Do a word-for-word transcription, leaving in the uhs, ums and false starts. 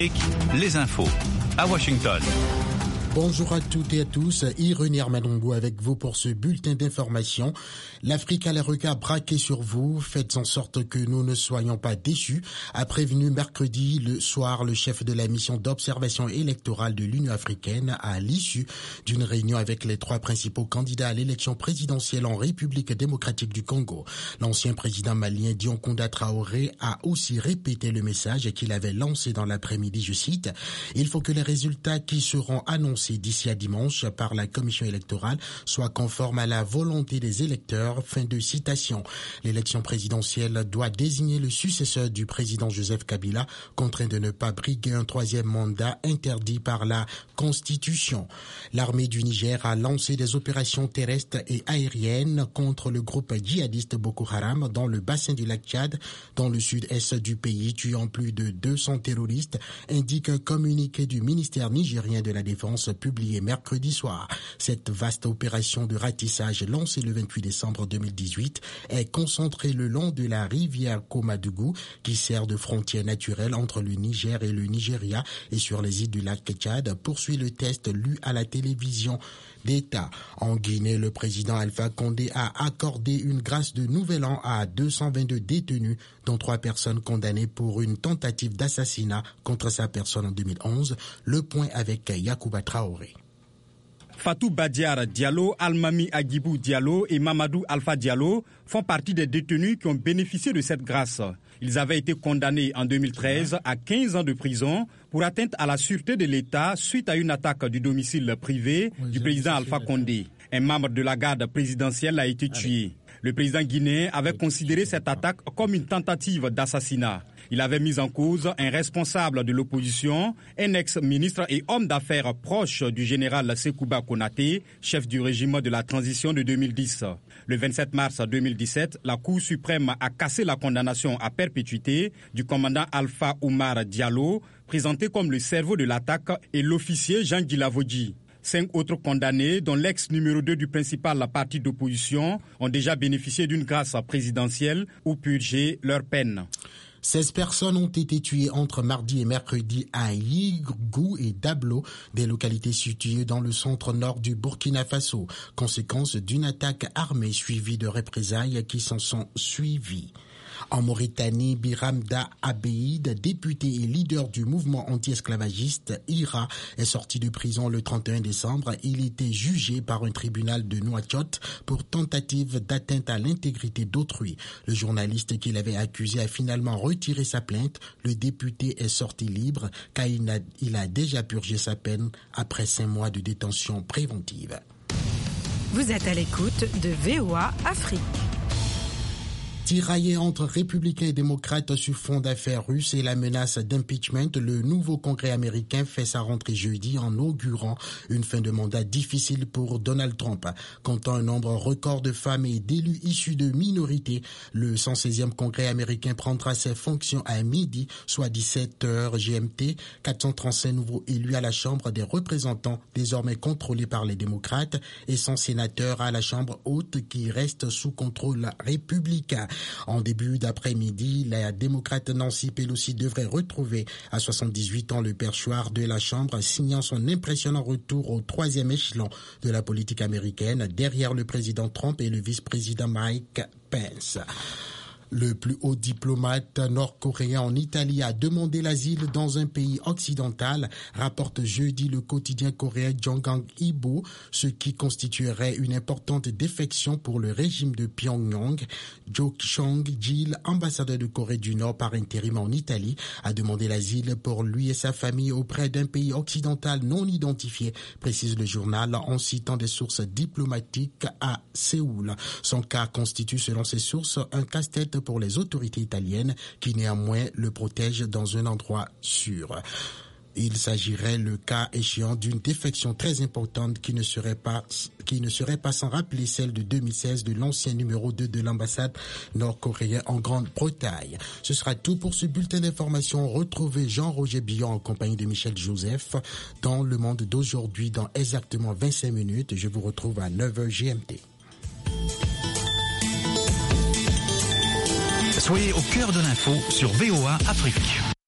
Les infos à Washington. Bonjour à toutes et à tous, Irénée Armadongo avec vous pour ce bulletin d'information. L'Afrique a les regards braqués sur vous, faites en sorte que nous ne soyons pas déçus, a prévenu mercredi le soir le chef de la mission d'observation électorale de l'Union africaine à l'issue d'une réunion avec les trois principaux candidats à l'élection présidentielle en République démocratique du Congo. L'ancien président malien Dioncounda Traoré a aussi répété le message qu'il avait lancé dans l'après-midi, je cite, « Il faut que les résultats qui seront annoncés d'ici à dimanche par la commission électorale soit conforme à la volonté des électeurs ». Fin de citation. L'élection présidentielle doit désigner le successeur du président Joseph Kabila, contraint de ne pas briguer un troisième mandat interdit par la Constitution. L'armée du Niger a lancé des opérations terrestres et aériennes contre le groupe djihadiste Boko Haram dans le bassin du lac Tchad, dans le sud-est du pays, tuant plus de deux cents terroristes, indique un communiqué du ministère nigérien de la Défense publié mercredi soir. Cette vaste opération de ratissage lancée le vingt-huit décembre deux mille dix-huit est concentrée le long de la rivière Komadougou qui sert de frontière naturelle entre le Niger et le Nigeria et sur les îles du lac Tchad, poursuit le test lu à la télévision d'État. En Guinée, le président Alpha Condé a accordé une grâce de nouvel an à deux cent vingt-deux détenus, dont trois personnes condamnées pour une tentative d'assassinat contre sa personne en deux mille onze. Le point avec Yacouba Traoré. Fatou Badiar Diallo, Almami Agibou Diallo et Mamadou Alpha Diallo font partie des détenus qui ont bénéficié de cette grâce. Ils avaient été condamnés en deux mille treize à quinze ans de prison pour atteinte à la sûreté de l'État suite à une attaque du domicile privé du président Alpha Condé. Un membre de la garde présidentielle a été tué. Le président guinéen avait considéré cette attaque comme une tentative d'assassinat. Il avait mis en cause un responsable de l'opposition, un ex-ministre et homme d'affaires proche du général Sekouba Konaté, chef du régime de la transition de deux mille dix. Le vingt-sept mars deux mille dix-sept, la Cour suprême a cassé la condamnation à perpétuité du commandant Alpha Oumar Diallo, présenté comme le cerveau de l'attaque, et l'officier Jean Guilavodji. Cinq autres condamnés, dont l'ex numéro deux du principal parti d'opposition, ont déjà bénéficié d'une grâce présidentielle ou purgé leur peine. seize personnes ont été tuées entre mardi et mercredi à Yigou et Dablo, des localités situées dans le centre-nord du Burkina Faso, conséquence d'une attaque armée suivie de représailles qui s'en sont suivies. En Mauritanie, Biramda Abeid, député et leader du mouvement anti-esclavagiste I R A, est sorti de prison le trente et un décembre. Il était jugé par un tribunal de Nouakchott pour tentative d'atteinte à l'intégrité d'autrui. Le journaliste qui l'avait accusé a finalement retiré sa plainte. Le député est sorti libre car il a, il a déjà purgé sa peine après cinq mois de détention préventive. Vous êtes à l'écoute de V O A Afrique. Tiraillé entre républicains et démocrates sur fond d'affaires russes et la menace d'impeachment, le nouveau Congrès américain fait sa rentrée jeudi en augurant une fin de mandat difficile pour Donald Trump. Comptant un nombre record de femmes et d'élus issus de minorités, le cent seizième Congrès américain prendra ses fonctions à midi, soit dix-sept heures G M T. quatre cent trente-cinq nouveaux élus à la Chambre des représentants, désormais contrôlée par les démocrates, et cent sénateurs à la Chambre haute qui reste sous contrôle républicain. En début d'après-midi, la démocrate Nancy Pelosi devrait retrouver à soixante-dix-huit ans le perchoir de la Chambre, signant son impressionnant retour au troisième échelon de la politique américaine, derrière le président Trump et le vice-président Mike Pence. Le plus haut diplomate nord-coréen en Italie a demandé l'asile dans un pays occidental, rapporte jeudi le quotidien coréen Jongang Ilbo, ce qui constituerait une importante défection pour le régime de Pyongyang. Jo Chong-jil, ambassadeur de Corée du Nord par intérim en Italie, a demandé l'asile pour lui et sa famille auprès d'un pays occidental non identifié, précise le journal en citant des sources diplomatiques à Séoul. Son cas constitue, selon ses sources, un casse-tête pour les autorités italiennes qui néanmoins le protègent dans un endroit sûr. Il s'agirait, le cas échéant, d'une défection très importante qui ne serait pas, qui ne serait pas sans rappeler celle de deux mille seize de l'ancien numéro deux de l'ambassade nord-coréenne en Grande-Bretagne. Ce sera tout pour ce bulletin d'information. Retrouvez Jean-Roger Billon en compagnie de Michel Joseph dans Le Monde d'aujourd'hui dans exactement vingt-cinq minutes. Je vous retrouve à neuf heures G M T. Soyez au cœur de l'info sur V O A Afrique.